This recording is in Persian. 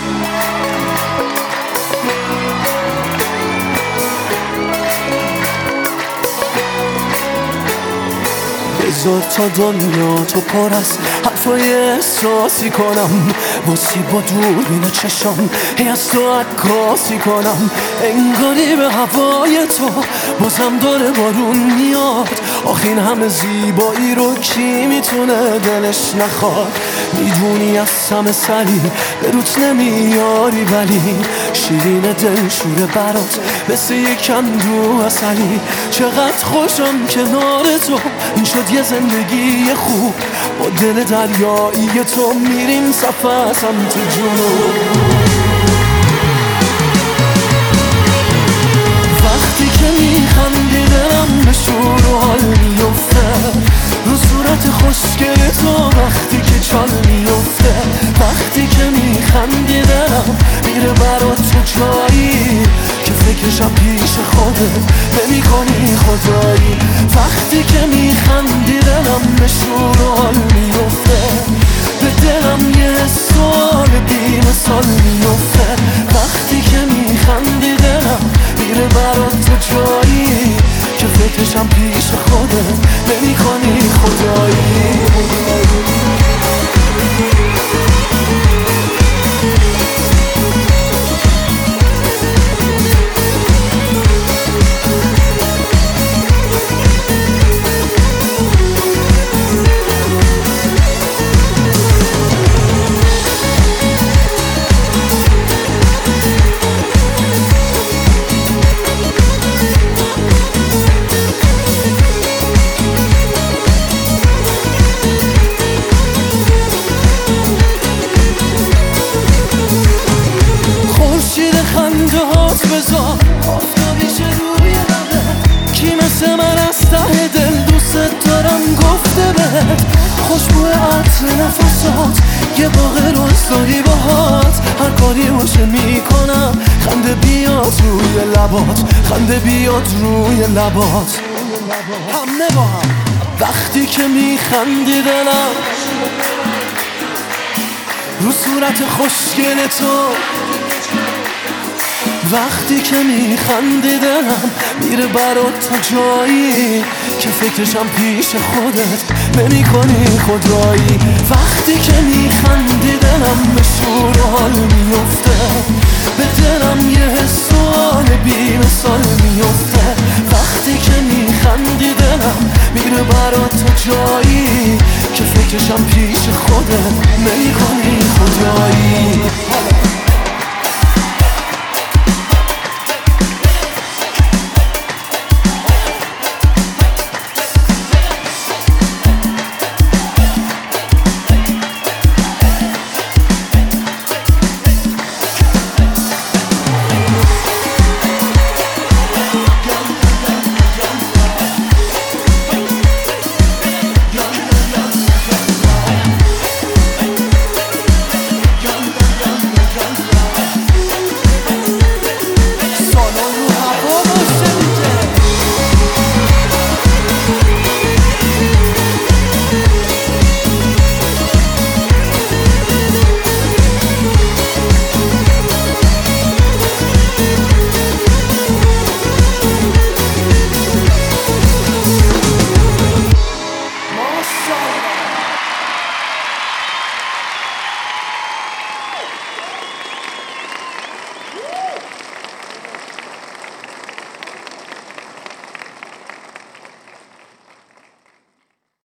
بذار تا دنیا تو پر از حرفای احساسی کنم، واسه با دوربین چشم هی از تو عکاسی کنم. انگاری به هوای تو بازم داره بارون میاد. آخه این همه زیبایی رو کی میتونه دلش نخواد؟ میدونی از همه سری به روت نمیاری، ولی شیرین دلشوره برات مثل یک کندو عسلی. چقدر خوشم کنار تو، این شد یه زندگی خوب. با دل دریایی تو میریم سفر سمت جنوب. وقتی که میخندی دلم به شور و حال میفته، رو صورت خوشگل تو وقتی که چال میفته. وقتی که میخندی دلم میره برات تو جایی که فکرشم پیش خودت نمی کنی خدایی. وقتی که میخندی دلم به شور و حال میفته، به دلم یه سال بی مثال میفته. وقتی که میخندی دلم میره برات تو جایی که فکرشم پیش خودت نمی کنی خدایی. بذار آفتابیشه روی لبت، کی مثل من از ته دل دوست دارم گفته بهت. خوشبو عطر نفسات یه باغ روز داری باهات، هر کاری باشه میکنم خنده بیاد روی لبات، خنده بیاد روی لبات. همه با هم وقتی که میخندی دلم رو صورت خوشگل تو، وقتی که میخندی دلم میره برات تو جایی که فکرشم پیش خودت نمی کنی خدایی. وقتی که میخندی دلم به شور و حال میفته، به دلم یه حسال بی مثال میفته. وقتی که میخندی دلم میره برات تو جایی که فکرشم پیش خودت نمی کنی خدایی.